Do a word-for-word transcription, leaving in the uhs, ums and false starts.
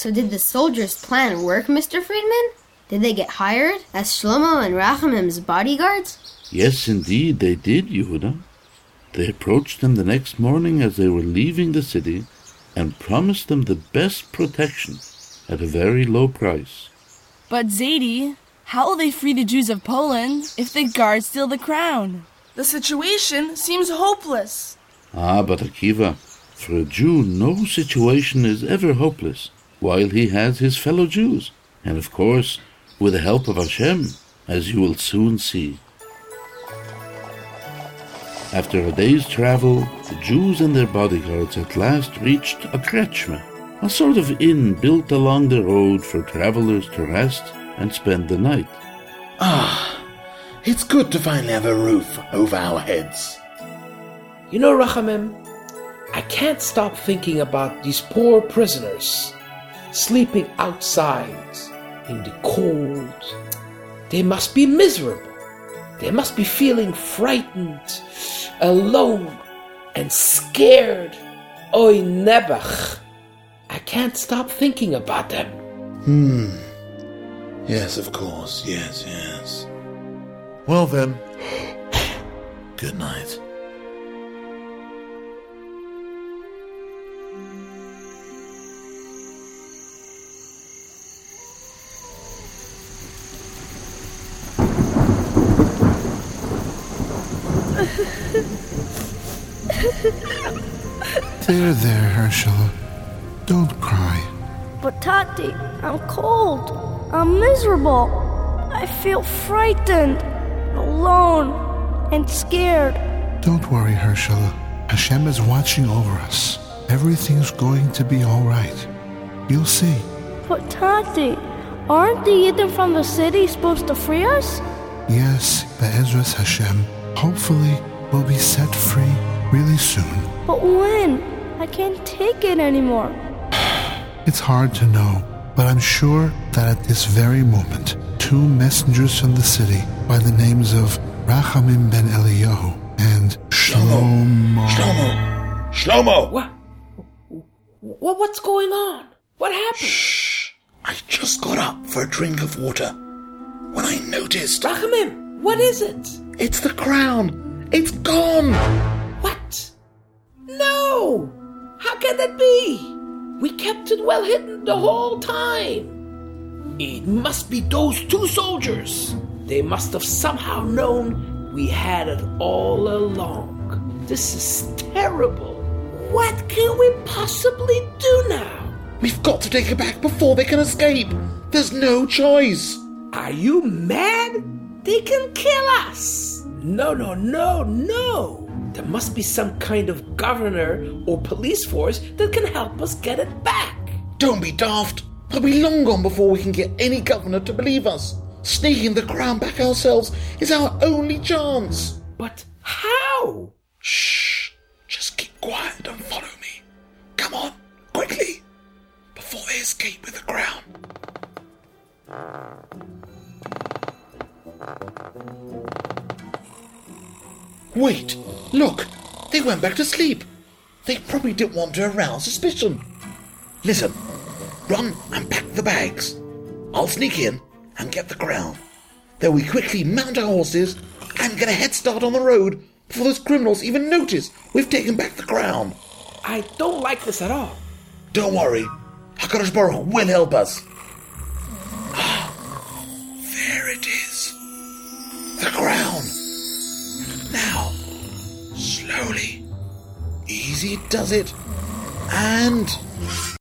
So did the soldiers' plan work, Mister Friedman? Did they get hired as Shlomo and Rachamim's bodyguards? Yes, indeed, they did, Yehuda. They approached them the next morning as they were leaving the city and promised them the best protection at a very low price. But Zadie, how will they free the Jews of Poland if the guards steal the crown? The situation seems hopeless. Ah, but Akiva, for a Jew, no situation is ever hopeless while he has his fellow Jews. And of course, with the help of Hashem, as you will soon see. After a day's travel, the Jews and their bodyguards at last reached a krechma, a sort of inn built along the road for travelers to rest and spend the night. Ah, it's good to finally have a roof over our heads. You know, Rachamim, I can't stop thinking about these poor prisoners sleeping outside in the cold. They must be miserable. They must be feeling frightened, alone, and scared. Oy Nebuch. I can't stop thinking about them. Hmm. Yes, of course. Yes, yes. Well then, good night. There, there, Herschel. Don't cry. But Tati, I'm cold. I'm miserable. I feel frightened, alone, and scared. Don't worry, Herschel. Hashem is watching over us. Everything's going to be all right. You'll see. But Tati, aren't the Yidden from the city supposed to free us? Yes, Be'ezras Hashem. Hopefully, we'll be set free really soon. But when? I can't take it anymore. It's hard to know, but I'm sure that at this very moment, two messengers from the city by the names of Rachamim ben Eliyahu and Shlomo. Shlomo! Shlomo! What? What? What's going on? What happened? Shh! I just got up for a drink of water when I noticed... Rachamim, what is it? It's the crown! It's gone! What? No! How can that be? We kept it well hidden the whole time. It must be those two soldiers. They must have somehow known we had it all along. This is terrible. What can we possibly do now? We've got to take it back before they can escape. There's no choice. Are you mad? They can kill us. No, no, no, no. There must be some kind of governor or police force that can help us get it back. Don't be daft. They'll be long gone before we can get any governor to believe us. Sneaking the crown back ourselves is our only chance. But how? Shh. Just keep quiet and follow me. Come on, quickly, before they escape with the crown. Wait, look, they went back to sleep. They probably didn't want to arouse suspicion. Listen, run and pack the bags. I'll sneak in and get the crown. Then we quickly mount our horses and get a head start on the road before those criminals even notice we've taken back the crown. I don't like this at all. Don't worry, HaKadosh Baruch will help us. Ah, there it is. The crown. Now, slowly, easy does it, and